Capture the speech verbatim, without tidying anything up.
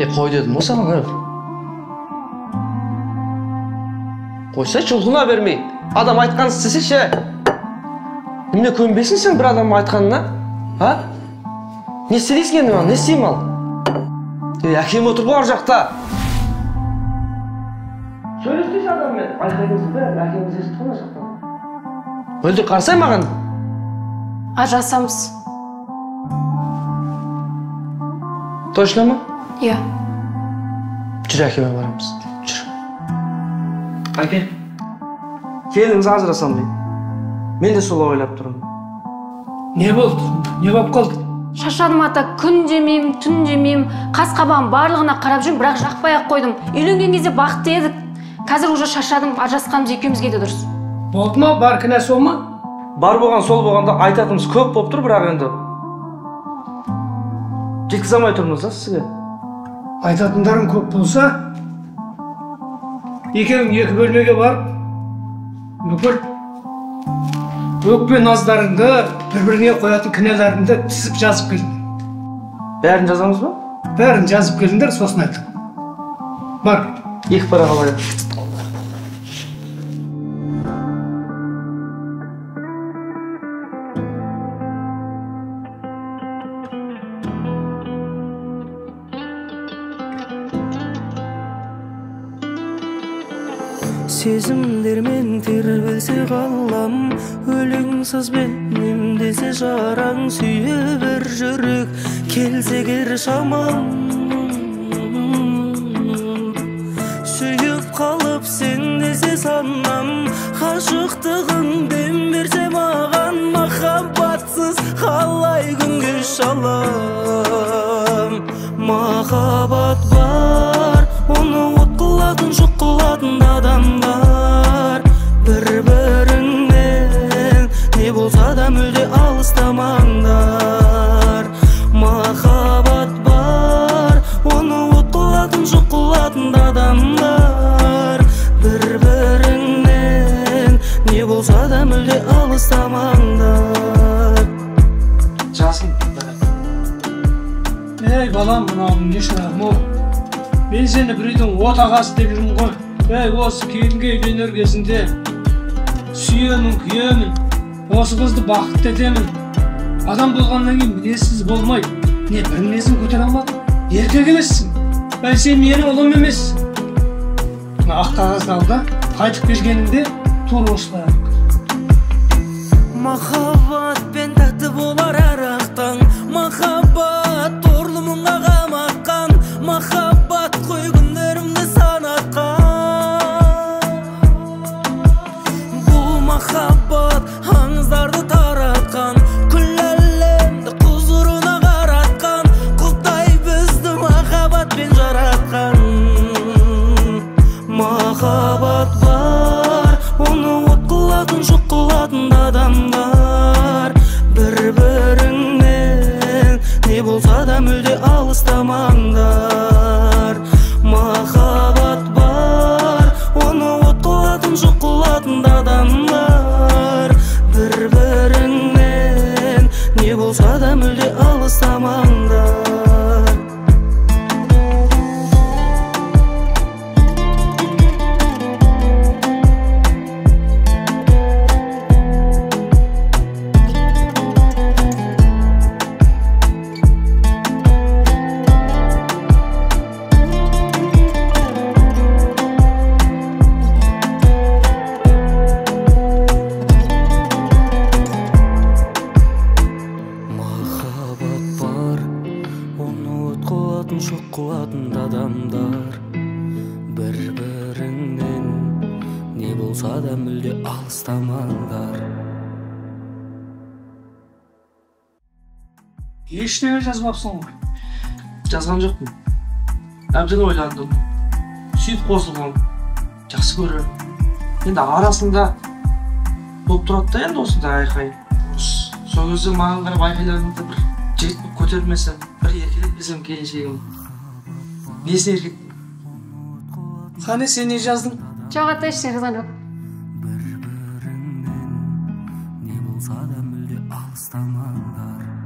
Е, қой дедім ғой саған. Қойса чулғына бермей. Адам айтқанын істесе ше. Немене көнбесің сен бір адамның айтқанына? А? Не істейсің енді маған? Не істеймін ал? Е, әкем отыр ғой ар жақта. Сөйлестейсің адаммен. Айқайдыңсың бәрі, әкеміз естіп қана жақтан. Өлді қарсай маған. Ажырасамыз. Точно ма? Иә. Жүр әкеме барамыз. Жүр. Әке, келіңіз ажырасам дейді. Мен де солай ойлап тұрмын. Не болды? Не болып қалды? Шашадым ата, күн жемеймін, түн жемеймін, қас-қабағым барлығына қарап жүрмін, бірақ жақпай-ақ қойдым. Үйленген кезде бақытты едік. Қазір уже шашадым, ажырасқанымыз екеумізге де дұрыс. Болды ма? Бар кінә сол ма? Бар болған сол болғанда айтатынымыз көп болып тұр, бірақ енді жеткізе алмай тұрмыз да сізге. Айтатындарың көп болса, екеуің екі бөлмеге барып, бүкіл өкпе наздарыңды, бір-біріне қоятын кінәларыңды тізіп жазып келдіңдер. Бәрін жазамыз ба? Бәрін жазып келдіңдер, сосын айттым. Бар. Екі пара қалайық. Сезімдермен тербелсе қалам, өлең сөзбен емдесе жараң, сүйе бір жүрек келсе кер шамам. Сүйіп қалып сен десе санам, ғашықтығың дем берсе маған, махаббатсыз қалай күн кеш алам. Махаббат бар, оны от қылатын, жоқ қылатын адамдар. Бір-біріңнен не болса да мүлде алыстамаңдар. Махаббат бар, оны от қылатын, жоқ қылатын адамдар. Бір-біріңнен не болса да мүлде алыстамаңдар. Жасын. Ей, балам, мынауың не шырағым ол? Мен сені бір үйдің отағасы деп жүрмін ғой. Ей, осы келінге үйленер кезінде сүйемін, күйемін, осы қызды бақытты етемін. Адам болғаннан кейін мінезсіз болмай, не бір мінезін көтере алмадың? Еркек емессің. Бәл сен менің ұлым емессің. Ақ қағазды ал да, қайтып келгеніңде тур осылай. Махаббатпен тәтті болар арақтан, махаббат торлы мұңға қамаққан, махаббат қой күндерімді санатқан. Бұл махаббат аңыздарды таратқан, күл әлемді құзырына қаратқан, Құдай бізді махаббатпен жаратқан. Махаббат бар, оны от қылатын, жоқ қылатын адамдар. Бір-біріңнен не болса да мүлде алыстамаңдар. Махаббат бар, оны от қылатын, жоқ қылатын адамдар. Бір-біріңнен не болса да мүлде алыстамаңдар. Жоқ қылатын адамдар. Бір-біріңнен не болса да мүлде алыстамаңдар. Ештеңе жазбапсың ғой. Жазған жоқпын. Әбден ойландым. Сүйіп қосылған. Жақсы көрем. Енді арасында болып тұрады да енді осындай айқай. Сол кезде маған қарап айқайларыңды бір жігіт болып көтермесем, бір еркелік десем келіншегім. Несіне еркек? Қане, сен не жаздың? Жоқ ата, ештеңе жазған жоқ. Бір-біріңнен не болса да мүлде алыстамаңдар.